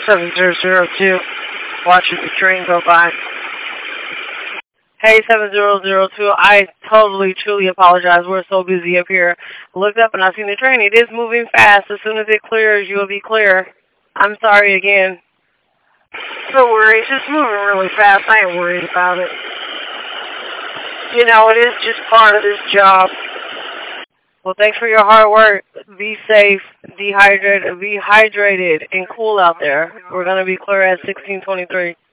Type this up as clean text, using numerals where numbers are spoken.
7002. Watching the train go by. Hey, 7002. I totally, truly apologize. We're so busy up here. Looked up and I seen the train. It is moving fast. As soon as it clears, you'll be clear. I'm sorry again. Don't worry. It's just moving really fast. I ain't worried about it. You know, it is just part of this job. Well, thanks for your hard work. Be safe, be hydrated, and cool out there. We're going to be clear at 1623.